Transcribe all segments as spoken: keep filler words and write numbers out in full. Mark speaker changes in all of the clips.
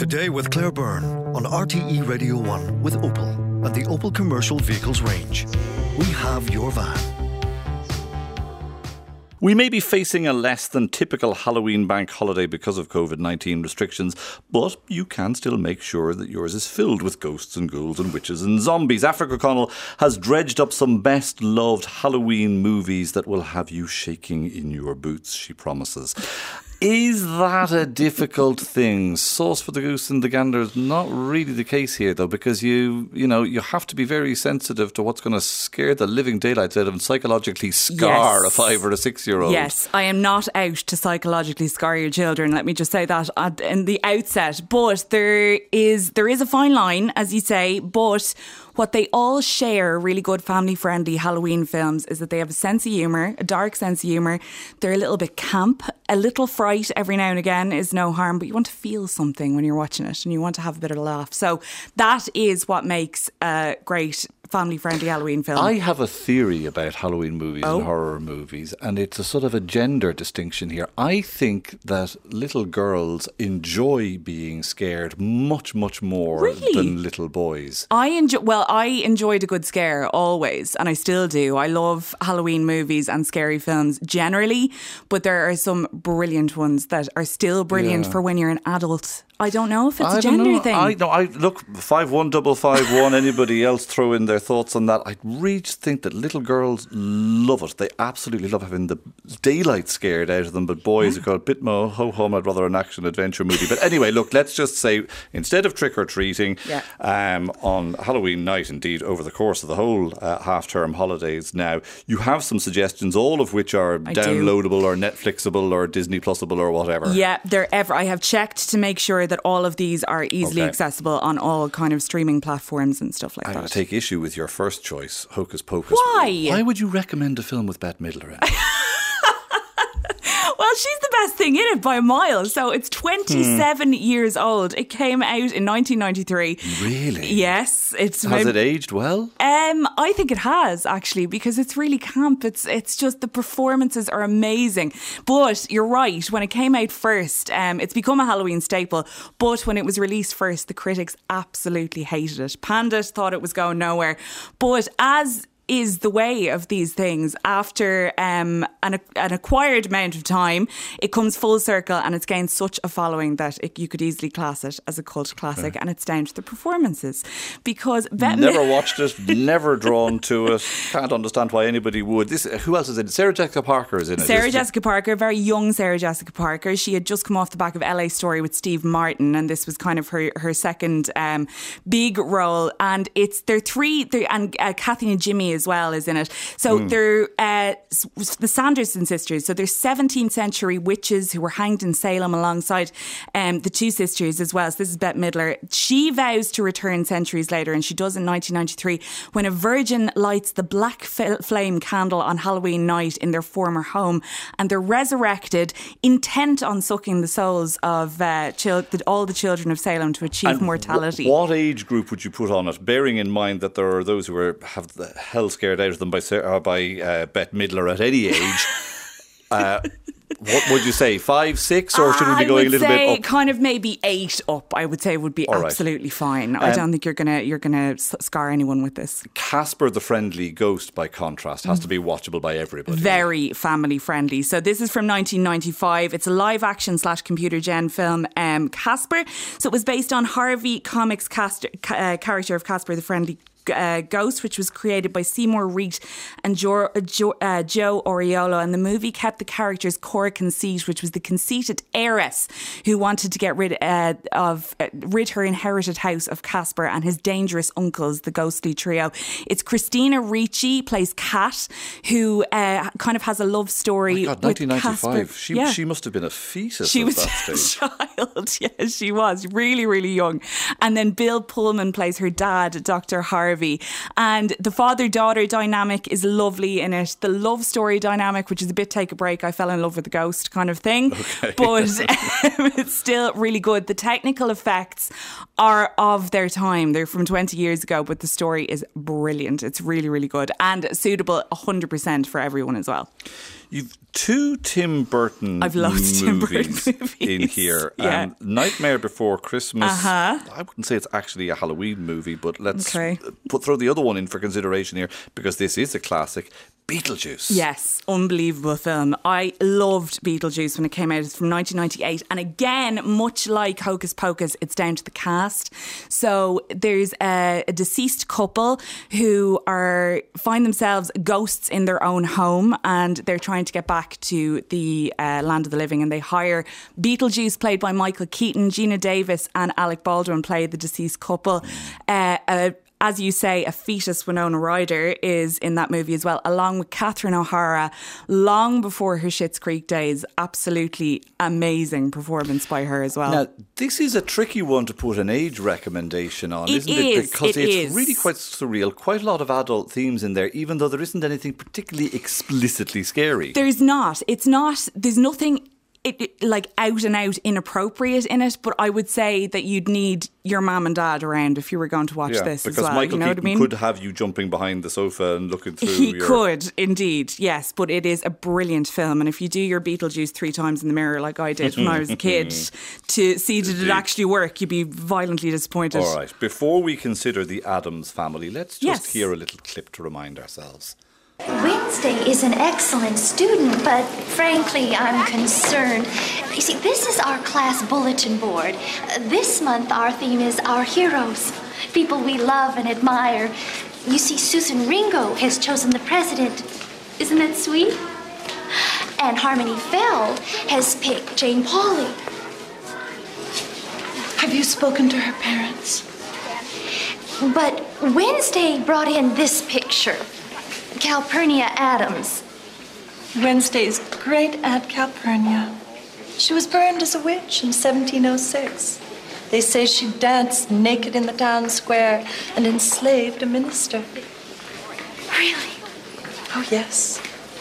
Speaker 1: Today with Claire Byrne on R T E Radio one with Opel and the Opel Commercial Vehicles range. We have your van.
Speaker 2: We may be facing a less than typical Halloween bank holiday because of covid nineteen restrictions, but you can still make sure that yours is filled with ghosts and ghouls and witches and zombies. Africa O'Connell has dredged up some best loved Halloween movies that will have you shaking in your boots, she promises. Is that a difficult thing? Sauce for the goose and the gander is not really the case here, though, because you, you know, you have to be very sensitive to what's going to scare the living daylights out of and psychologically scar yes. a five or a six-year-old.
Speaker 3: Yes, I am not out to psychologically scar your children. Let me just say that at, in the outset. But there is there is a fine line, as you say. But what they all share, really good family-friendly Halloween films, is that they have a sense of humour, a dark sense of humour. They're a little bit camp. A little fright every now and again is no harm, but you want to feel something when you're watching it and you want to have a bit of a laugh. So that is what makes a great family-friendly Halloween film.
Speaker 2: I have a theory about Halloween movies
Speaker 3: oh.
Speaker 2: and horror movies, and it's a sort of a gender distinction here. I think that little girls enjoy being scared much, much more
Speaker 3: really?
Speaker 2: than little boys.
Speaker 3: I enjoy. Well, I enjoyed a good scare always, and I still do. I love Halloween movies and scary films generally, but there are some brilliant ones that are still brilliant yeah. for when you're an adult. I don't know if it's
Speaker 2: I
Speaker 3: a gender
Speaker 2: know.
Speaker 3: thing.
Speaker 2: I know. I look five one double five one. Anybody else throw in their thoughts on that? I really think that little girls love it. They absolutely love having the daylight scared out of them. But boys, yeah. are called bit more ho hum. I'd rather an action adventure movie. But anyway, look. Let's just say instead of trick or treating
Speaker 3: yeah.
Speaker 2: um, on Halloween night, indeed over the course of the whole uh, half term holidays, now you have some suggestions, all of which are
Speaker 3: I
Speaker 2: downloadable
Speaker 3: do.
Speaker 2: or Netflixable or Disney Plusable or whatever.
Speaker 3: Yeah, they're ever. I have checked to make sure that all of these are easily
Speaker 2: okay.
Speaker 3: accessible on all kind of streaming platforms and stuff like
Speaker 2: I
Speaker 3: that.
Speaker 2: I take issue with your first choice, Hocus Pocus.
Speaker 3: Why?
Speaker 2: Why would you recommend a film with Bette Midler in it?
Speaker 3: Well, she's the best thing in it by a mile. So it's twenty-seven hmm. years old. It came out in nineteen ninety-three.
Speaker 2: Really?
Speaker 3: Yes. It's
Speaker 2: Has
Speaker 3: maybe,
Speaker 2: it aged well?
Speaker 3: Um, I think it has, actually, because it's really camp. It's it's just the performances are amazing. But you're right. When it came out first, um, it's become a Halloween staple. But when it was released first, the critics absolutely hated it. Pandit thought it was going nowhere. But as is the way of these things, after um, an, an acquired amount of time, it comes full circle and it's gained such a following that it, you could easily class it as a cult classic. Yeah. And it's down to the performances. Because Bette
Speaker 2: never watched it, never drawn to it, can't understand why anybody would. This, who else is in it? Sarah Jessica Parker is in it.
Speaker 3: Sarah Jessica Parker, very young Sarah Jessica Parker. She had just come off the back of L A Story with Steve Martin, and this was kind of her her second um, big role. And it's they're three, they're, and uh, Kathy and Jimmy as well is in it. So mm. they're uh, the Sanderson sisters. So they're seventeenth century witches who were hanged in Salem alongside um, the two sisters as well. So this is Bette Midler. She vows to return centuries later, and she does in nineteen ninety-three when a virgin lights the black f- flame candle on Halloween night in their former home, and they're resurrected, intent on sucking the souls of uh, chil- all the children of Salem to achieve
Speaker 2: and
Speaker 3: mortality.
Speaker 2: W- what age group would you put on it, bearing in mind that there are those who are, have the hell scared out of them by uh, by uh, Bette Midler at any age? uh, what would you say, five, six, or should we be going a little bit up?
Speaker 3: I would say kind of maybe eight up. I would say would be All absolutely right. fine. Um, I don't think you're gonna you're gonna scar anyone with this.
Speaker 2: Casper the Friendly Ghost, by contrast, has to be watchable by everybody.
Speaker 3: Very family friendly. So this is from nineteen ninety-five. It's a live action slash computer gen film, um, Casper. So it was based on Harvey Comics' cast, uh, character of Casper the Friendly Uh, Ghost, which was created by Seymour Reed and jo- jo- uh, Joe Oriolo, and the movie kept the character's core conceit, which was the conceited heiress who wanted to get rid uh, of uh, rid her inherited house of Casper and his dangerous uncles, the ghostly trio. It's Christina Ricci plays Kat, who uh, kind of has a love story.
Speaker 2: Oh my God, nineteen ninety-five.
Speaker 3: With
Speaker 2: she
Speaker 3: yeah.
Speaker 2: she must have been a fetus.
Speaker 3: She
Speaker 2: at
Speaker 3: was
Speaker 2: that
Speaker 3: a
Speaker 2: stage.
Speaker 3: child. Yeah, she was really, really young. And then Bill Pullman plays her dad, Doctor Harvey. And the father-daughter dynamic is lovely in it. The love story dynamic, which is a bit take a break, I fell in love with the ghost kind of thing. Okay. But um, it's still really good. The technical effects are of their time. They're from twenty years ago, but the story is brilliant. It's really, really good and suitable one hundred percent for everyone as well.
Speaker 2: You've two Tim Burton
Speaker 3: I've loved
Speaker 2: movies,
Speaker 3: Tim Burton movies
Speaker 2: in here.
Speaker 3: Yeah.
Speaker 2: Um, Nightmare Before Christmas.
Speaker 3: Uh-huh.
Speaker 2: I wouldn't say it's actually a Halloween movie, but let's
Speaker 3: Okay.
Speaker 2: put throw the other one in for consideration here because this is a classic. Beetlejuice.
Speaker 3: Yes, unbelievable film. I loved Beetlejuice when it came out. It's from nineteen ninety-eight. And again, much like Hocus Pocus, it's down to the cast. So there's a, a deceased couple who are find themselves ghosts in their own home, and they're trying to get back to the uh, land of the living, and they hire Beetlejuice, played by Michael Keaton, Gina Davis and Alec Baldwin play the deceased couple. Uh, a As you say, a fetus Winona Ryder is in that movie as well, along with Catherine O'Hara, long before her Schitt's Creek days. Absolutely amazing performance by her as well.
Speaker 2: Now, this is a tricky one to put an age recommendation on,
Speaker 3: It
Speaker 2: isn't
Speaker 3: is,
Speaker 2: it? Because
Speaker 3: it
Speaker 2: it's
Speaker 3: is.
Speaker 2: really quite surreal, quite a lot of adult themes in there, even though there isn't anything particularly explicitly scary.
Speaker 3: There's not. It's not. There's nothing it, it, like out and out inappropriate in it, but I would say that you'd need your mum and dad around if you were going to watch
Speaker 2: Yeah,
Speaker 3: this as
Speaker 2: because
Speaker 3: well.
Speaker 2: Michael
Speaker 3: You know
Speaker 2: Keaton
Speaker 3: what I mean?
Speaker 2: could have you jumping behind the sofa and looking through
Speaker 3: He
Speaker 2: your...
Speaker 3: could, indeed, yes. But it is a brilliant film. And if you do your Beetlejuice three times in the mirror like I did when I was a kid to see did it actually work, you'd be violently disappointed.
Speaker 2: All right, before we consider the Addams Family, let's just
Speaker 3: Yes.
Speaker 2: hear a little clip to remind ourselves.
Speaker 4: Wednesday is an excellent student, but frankly, I'm concerned. You see, this is our class bulletin board. Uh, This month, our theme is Our Heroes, people we love and admire. You see, Susan Ringo has chosen the president. Isn't that sweet? And Harmony Fell has picked Jane Pauley.
Speaker 5: Have you spoken to her parents?
Speaker 4: But Wednesday brought in this picture. Calpurnia Adams.
Speaker 5: Wednesday's great Aunt Calpurnia. She was burned as a witch in seventeen oh six. They say she danced naked in the town square and enslaved a minister.
Speaker 4: Really?
Speaker 5: Oh, yes.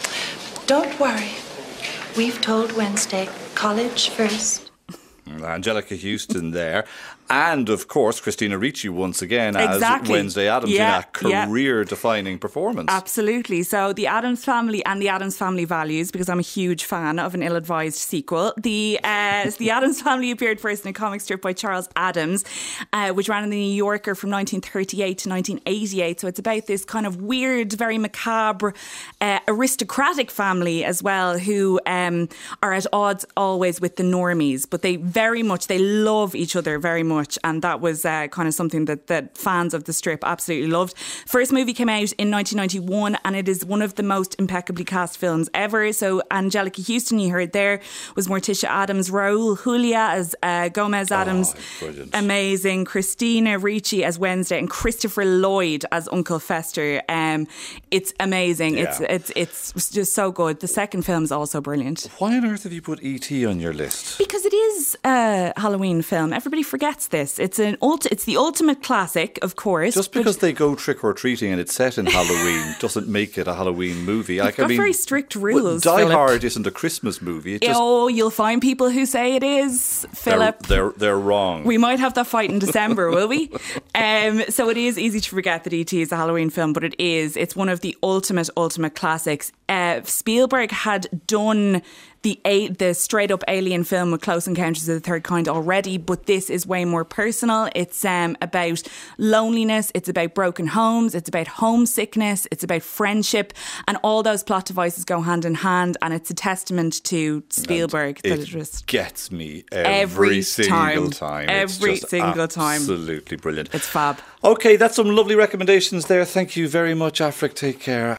Speaker 5: Don't worry. We've told Wednesday, college first.
Speaker 2: Angelica Houston there. And, of course, Christina Ricci once again as
Speaker 3: Exactly.
Speaker 2: Wednesday Addams
Speaker 3: Yeah,
Speaker 2: in a
Speaker 3: yeah.
Speaker 2: career-defining performance.
Speaker 3: Absolutely. So the Addams Family and the Addams Family Values, because I'm a huge fan of an ill-advised sequel. The uh, the Addams Family appeared first in a comic strip by Charles Addams, uh, which ran in the New Yorker from nineteen thirty-eight to nineteen eighty-eight. So it's about this kind of weird, very macabre, uh, aristocratic family as well, who um, are at odds always with the normies, but they very much, they love each other very much. And that was uh, kind of something that, that fans of the strip absolutely loved. First movie came out in nineteen ninety-one, and it is one of the most impeccably cast films ever. So Angelica Houston, you heard there, was Morticia Addams. Raul Julia as uh, Gomez Addams.
Speaker 2: Oh, brilliant.
Speaker 3: Amazing. Christina Ricci as Wednesday, and Christopher Lloyd as Uncle Fester. Um, it's amazing.
Speaker 2: Yeah.
Speaker 3: It's, it's it's just so good. The second film is also brilliant.
Speaker 2: Why on earth have you put E T on your list?
Speaker 3: Because it is a Halloween film. Everybody forgets this. It's an ult- It's the ultimate classic, of course.
Speaker 2: Just
Speaker 3: but
Speaker 2: because they go trick-or-treating and it's set in Halloween doesn't make it a Halloween movie. Like,
Speaker 3: got
Speaker 2: I mean,
Speaker 3: very strict
Speaker 2: well,
Speaker 3: rules,
Speaker 2: Die
Speaker 3: Philip.
Speaker 2: Hard isn't a Christmas movie. It just,
Speaker 3: oh, you'll find people who say it is,
Speaker 2: they're,
Speaker 3: Philip.
Speaker 2: they're, they're wrong.
Speaker 3: We might have that fight in December, will we? Um, so it is easy to forget that E T is a Halloween film, but it is. It's one of the ultimate, ultimate classics. Uh, Spielberg had done the a- the straight up alien film with Close Encounters of the Third Kind already, but this is way more personal. It's um, about loneliness, it's about broken homes, it's about homesickness, it's about friendship, and all those plot devices go hand in hand, and it's a testament to Spielberg.
Speaker 2: And
Speaker 3: that
Speaker 2: it
Speaker 3: it just
Speaker 2: gets me every,
Speaker 3: Every
Speaker 2: single
Speaker 3: time.
Speaker 2: time. It's
Speaker 3: Every
Speaker 2: just
Speaker 3: single time.
Speaker 2: Absolutely brilliant.
Speaker 3: It's fab.
Speaker 2: Okay, that's some lovely recommendations there. Thank you very much, Afric. Take care.